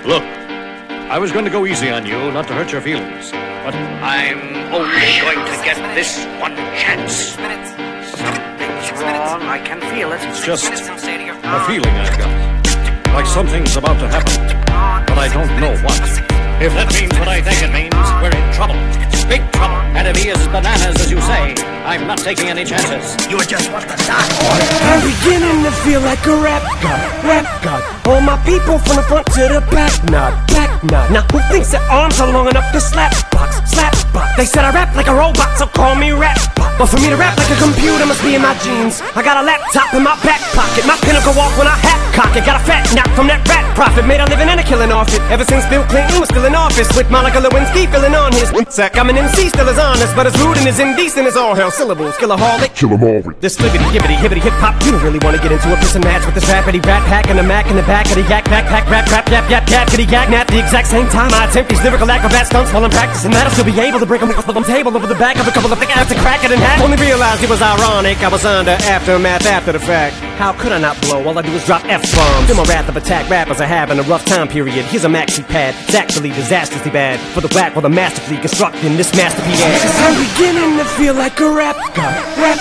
Look, I was going to go easy on you, not to hurt your feelings, but I'm only going to get this one chance. Something's wrong, I can feel it. It's just a feeling I've got. Like something's about to happen, but I don't know what. If that means what I think it means, we're in trouble. Big trouble. And if he is bananas, as you say, I'm not taking any chances. You just want the dark order. I'm beginning to feel like a rap god. All my people from the front to the back nod. Now who thinks their arms are long enough to slap box? They said I rap like a robot, so call me rap bot. But for me to rap like a computer must be in my genes. I got a laptop in my back pocket, my pinnacle walk when I hat cock it. Got a fat knock from that rat profit, made a living and a killing off it. Ever since Bill Clinton was still in office, with Monica Lewinsky filling on his sack. I'm an MC, still as honest, but as rude and as indecent as all hell. Syllables, killaholic, kill 'em all. This flippity, hibbity, hip hop. You don't really wanna get into a piss and match with this rappity rat pack and the Mac in the back of the yak backpack rap yap kitty yak nap. The exact same time I attempt these lyrical acrobat stunts while I'm practicing that, I'll still be able to break them off the table over the back of a couple of thick ass to crack it in half. Only realized it was ironic, I was under aftermath after the fact. How could I not blow? All I do is drop F-bombs. Feel my wrath of attack rappers are having a rough time period. Here's a maxi pad, it's actually disastrously bad for the whack while the masterfully constructing this masterpiece. I'm beginning to feel like a rap god.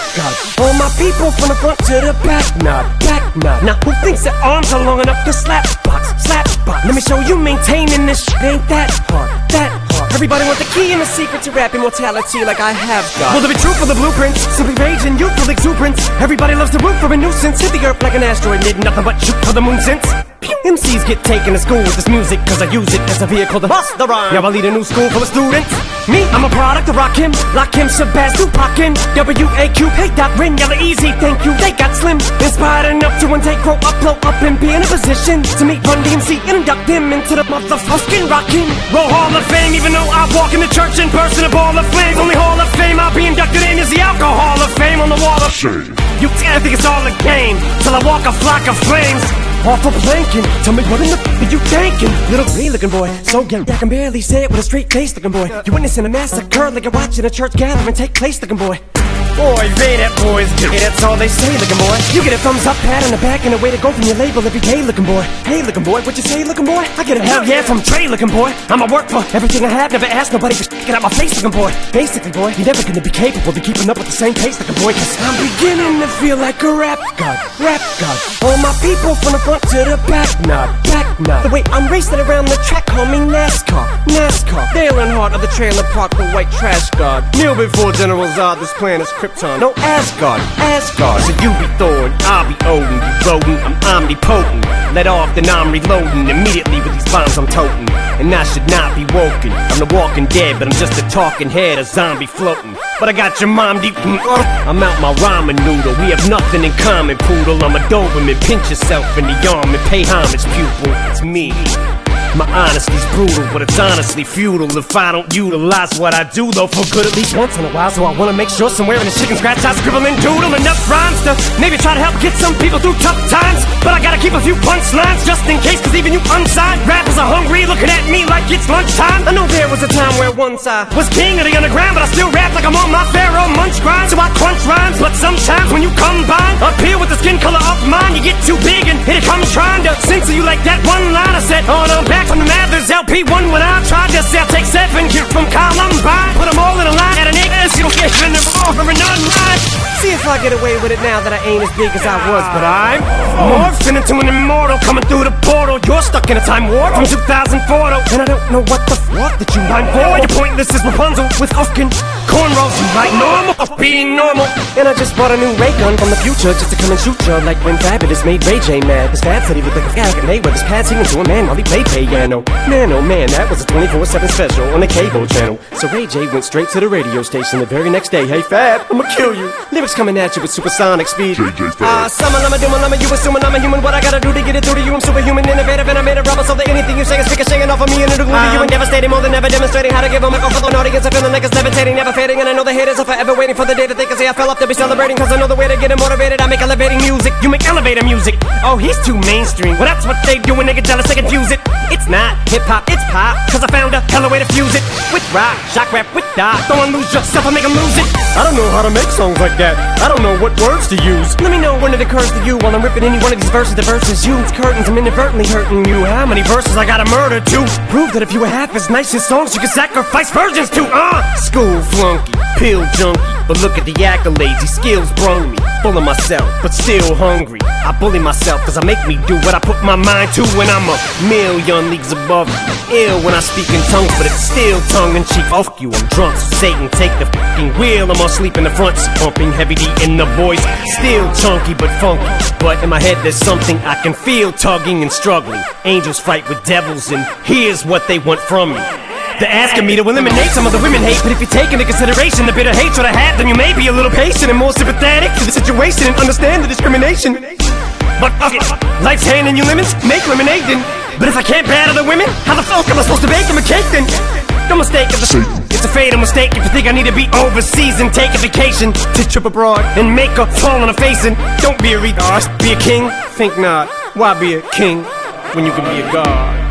All my people from the front to the back nod. Now who thinks their arms are long enough to slap box? Let me show you maintaining this shit ain't that hard. Everybody want the key and the secret to rap immortality like I have got. Will there be truth for the blueprints? Simply rage and youthful exuberance. Everybody loves to root for a nuisance. Hit the earth like an asteroid, did nothing but shoot for the moon since. MCs get taken to school with this music, cause I use it as a vehicle to bust the rhyme. Now I lead a new school full of students. Me, I'm a product of Rakim, Lakim, Shabazz, Tupac, W-A-Q, hey Doc, Rin, Yella, Easy, thank you, they got slim. Inspired enough to one day grow up, blow up, and be in a position to meet Run DMC and induct them into the motherfucking Rockin' Roll Hall of Fame. Even though I walk in the church in person, a ball of flames. Only Hall of Fame I'll be inducted in is the Alcohol of Fame on the wall of shame. You think it's all a game, till I walk a flock of flames. Off a planking, tell me what in the are you thinking? Little green looking boy, so young I can barely say it with a straight face looking boy. You're witnessing a massacre like you're watching a church gathering take place looking boy. Boy, they that boys do it, that's all they say looking boy. You get a thumbs up, pat on the back, and a way to go from your label every day looking boy. Hey looking boy, what you say looking boy? I get a hell yeah from Trey looking boy. I'ma work for everything I have, never ask nobody for get out my face looking boy. Basically boy, you're never gonna be capable of keeping up with the same pace looking boy, cause I'm beginning to feel like a rap god. All my people from the front to the back nod. The way I'm racing around the track, call me NASCAR. Dale Earnhardt of the trailer park, the white trash god. Kneel before General Zod, this planet's Krypton. No Asgard. So you be Thor, I'll be Odin. You rodent, I'm omnipotent. Let off, then I'm reloading. Immediately with these bombs I'm toting. And I should not be woken. I'm the walking dead, but I'm just a talking head, a zombie floating. But I got your mom deep. I'm out my ramen noodle. We have nothing in common, poodle. I'm a Doberman. Pinch yourself in the arm and pay homage, pupil. It's me. My honesty's brutal, but it's honestly futile if I don't utilize what I do, though, for good at least once in a while. So I wanna make sure somewhere in the chicken scratch I scribble and doodle enough rhymes to maybe try to help get some people through tough times. But I gotta keep a few punchlines just in case, cause even you unsigned rappers are hungry, looking at me like it's lunchtime. I know there was a time where once I was king of the underground, but I still rap like I'm on my Pharaoh Munch grind. So I crunch rhymes, but sometimes when you combine up here with the skin color of mine, you get too big and here it comes trying to censor you like that one line I said. Oh no, back from the Mathers LP1 when I tried to sell take 7 kids from Columbine. Put them all in a line at an X, you don't get in the over and unline. See if I get away with it now that I ain't as big as I was, but I'm morphing into an immortal coming through the portal. You're stuck in a time warp from 2004 though, and I don't know what the fuck that you mind for. You're pointless as Rapunzel with fucking cornrows. You like normal of being normal. And I just bought a new ray gun from the future just to come and shoot you like when Fabulous made Ray J mad. Cause Fab said he looked like a guy like Mayweather's pad singing to a man while he played piano. Man, oh man, that was a 24/7 special on the cable channel. So Ray J went straight to the radio station the very next day. Hey Fab, I'ma kill you. Lyrics coming at you with supersonic speed. Summon, you assuming I'm a human. What I gotta do to get it through to you? I'm superhuman, innovative, and I made a rubber so that anything you say is ricocheting off of me and it'll glue to you and devastating, more than ever demonstrating how to give a microphone an audience. I'm feeling like it's levitating, never fading, and I know the haters are forever waiting for the day that they can say I fell off to be celebrating. Cause I know the way to get it motivated. I make elevating music, you make elevator music. Oh, he's too mainstream. Well, that's what they do when they get jealous, they confuse it. It's not hip-hop, it's pop, cause I found a hella way to fuse it. With rock, shock rap, with dot. Don't wanna lose yourself, I make them lose it. I don't know how to make songs like that. I don't know what words to use. Let me know when it occurs to you while I'm ripping any one of these verses. The verses use curtains, I'm inadvertently hurting you. How many verses I gotta murder to prove that if you were half as nice as songs you could sacrifice virgins to? School flunky, pill junkie, but look at the accolades, these skills brung me. Full of myself, but still hungry. I bully myself cause I make me do what I put my mind to. When I'm a million leagues above you. Ill when I speak in tongues, but it's still tongue-in-cheek. Fuck you, I'm drunk, so Satan take the fucking wheel. I'm asleep in the front, pumping heavy D in the boys. Still chunky but funky, but in my head there's something I can feel tugging and struggling. Angels fight with devils and here's what they want from me. They're asking me to eliminate some of the women hate, but if you take into consideration the bitter hatred I had, then you may be a little patient and more sympathetic to the situation and understand the discrimination. But fuck it, life's handing you lemons, make lemonade then. But if I can't bear other women, how the fuck am I supposed to bake them a cake then? No mistake, it's a fatal mistake if you think I need to be overseas and take a vacation to trip abroad and make a fall on a face. And don't be a retard, be a king. Think not, why be a king when you can be a god?